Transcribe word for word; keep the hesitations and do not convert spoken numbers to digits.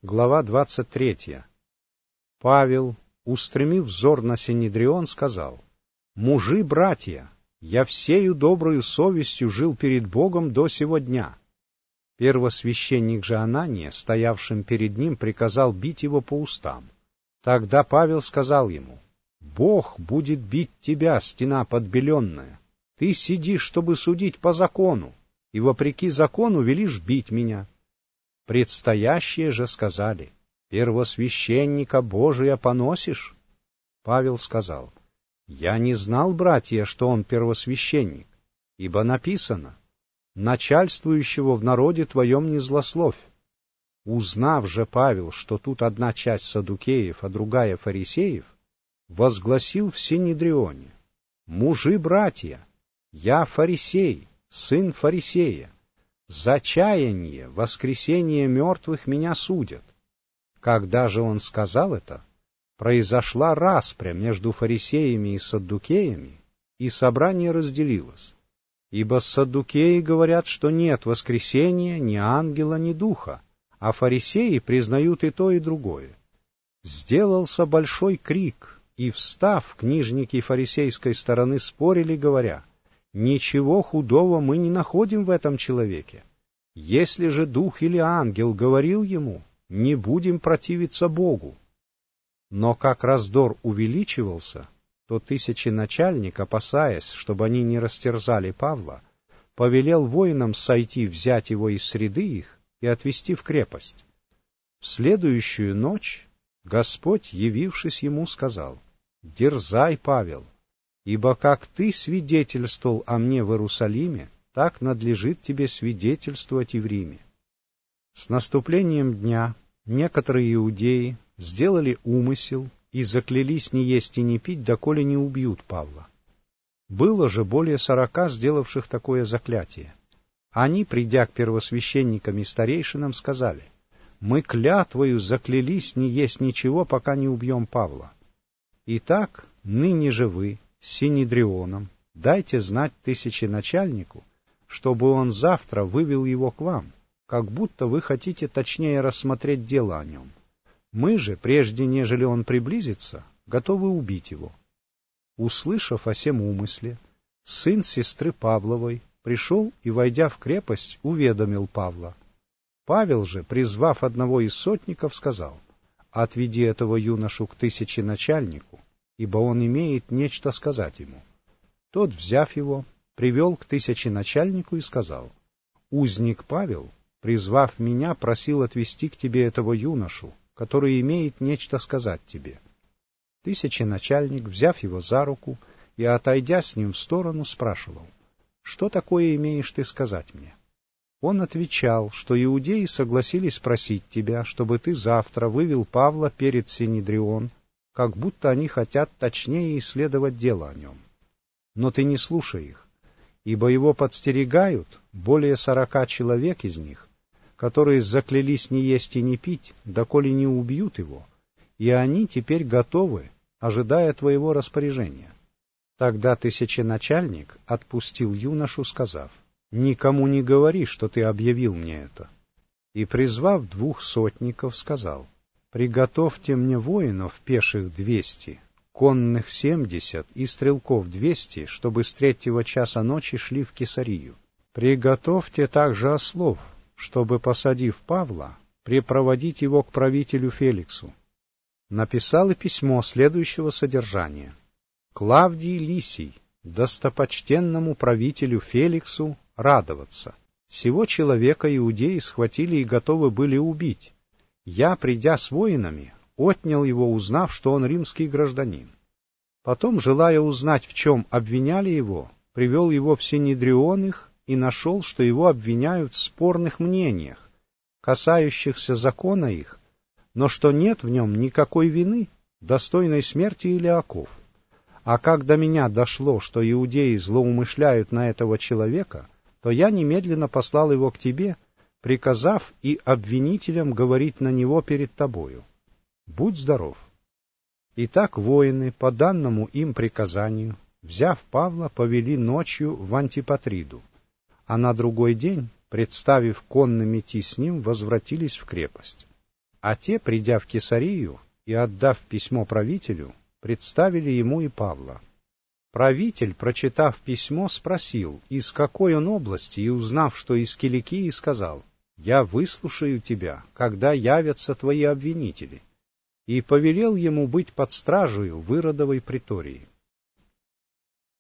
Глава двадцать третья. Павел, устремив взор на Синедрион, сказал: «Мужи, братья, я всею доброю совестью жил перед Богом до сего дня». Первосвященник же Анания, стоявшим перед ним, приказал бить его по устам. Тогда Павел сказал ему: «Бог будет бить тебя, стена подбеленная. Ты сидишь, чтобы судить по закону, и вопреки закону велишь бить меня». Предстоящие же сказали: «Первосвященника Божия поносишь?» Павел сказал: «Я не знал, братья, что он первосвященник, ибо написано: начальствующего в народе твоем не злословь». Узнав же Павел, что тут одна часть саддукеев, а другая фарисеев, возгласил в Синедрионе: «Мужи, братья, я фарисей, сын фарисея. За чаяние, воскресение мертвых меня судят». Когда же он сказал это, произошла распря между фарисеями и саддукеями, и собрание разделилось. Ибо саддукеи говорят, что нет воскресения ни ангела, ни духа, а фарисеи признают и то, и другое. Сделался большой крик, и, встав, книжники фарисейской стороны спорили, говоря: «Ничего худого мы не находим в этом человеке. Если же дух или ангел говорил ему, не будем противиться Богу». Но как раздор увеличивался, то тысяченачальник, опасаясь, чтобы они не растерзали Павла, повелел воинам сойти, взять его из среды их и отвести в крепость. В следующую ночь Господь, явившись ему, сказал: «Дерзай, Павел, ибо как ты свидетельствовал о мне в Иерусалиме, так надлежит тебе свидетельствовать и в Риме». С наступлением дня некоторые иудеи сделали умысел и заклялись не есть и не пить, доколе не убьют Павла. Было же более сорока сделавших такое заклятие. Они, придя к первосвященникам и старейшинам, сказали: «Мы клятвою заклялись не есть ничего, пока не убьем Павла. Итак, ныне же вы, с Синедрионом, дайте знать тысяченачальнику, чтобы он завтра вывел его к вам, как будто вы хотите точнее рассмотреть дело о нем. Мы же, прежде нежели он приблизится, готовы убить его». Услышав о сем умысле, сын сестры Павловой пришел и, войдя в крепость, уведомил Павла. Павел же, призвав одного из сотников, сказал: «Отведи этого юношу к тысяченачальнику, ибо он имеет нечто сказать ему». Тот, взяв его, привел к тысяченачальнику и сказал: «Узник Павел, призвав меня, просил отвести к тебе этого юношу, который имеет нечто сказать тебе». Тысяченачальник, взяв его за руку и отойдя с ним в сторону, спрашивал: «Что такое имеешь ты сказать мне?» Он отвечал, что иудеи согласились просить тебя, чтобы ты завтра вывел Павла перед Синедрион, как будто они хотят точнее исследовать дело о нем. Но ты не слушай их, ибо его подстерегают более сорока человек из них, которые заклялись не есть и не пить, доколе не убьют его, и они теперь готовы, ожидая твоего распоряжения». Тогда тысяченачальник отпустил юношу, сказав: «Никому не говори, что ты объявил мне это». И, призвав двух сотников, сказал: «Приготовьте мне воинов пеших двести, конных семьдесят и стрелков двести, чтобы с третьего часа ночи шли в Кесарию. Приготовьте также ослов, чтобы, посадив Павла, препроводить его к правителю Феликсу». Написал и письмо следующего содержания: «Клавдий Лисий, достопочтенному правителю Феликсу, радоваться. Сего человека иудеи схватили и готовы были убить. Я, придя с воинами, отнял его, узнав, что он римский гражданин. Потом, желая узнать, в чем обвиняли его, привел его в Синедрион их и нашел, что его обвиняют в спорных мнениях, касающихся закона их, но что нет в нем никакой вины, достойной смерти или оков. А как до меня дошло, что иудеи злоумышляют на этого человека, то я немедленно послал его к тебе, приказав и обвинителям говорить на него перед тобою. Будь здоров». Итак, воины, по данному им приказанию, взяв Павла, повели ночью в Антипатриду, а на другой день, представив конным идти с ним, возвратились в крепость. А те, придя в Кесарию и отдав письмо правителю, представили ему и Павла. Правитель, прочитав письмо, спросил, из какой он области, и, узнав, что из Киликии, сказал: «Я выслушаю тебя, когда явятся твои обвинители», и повелел ему быть под стражею в Иродовой притории.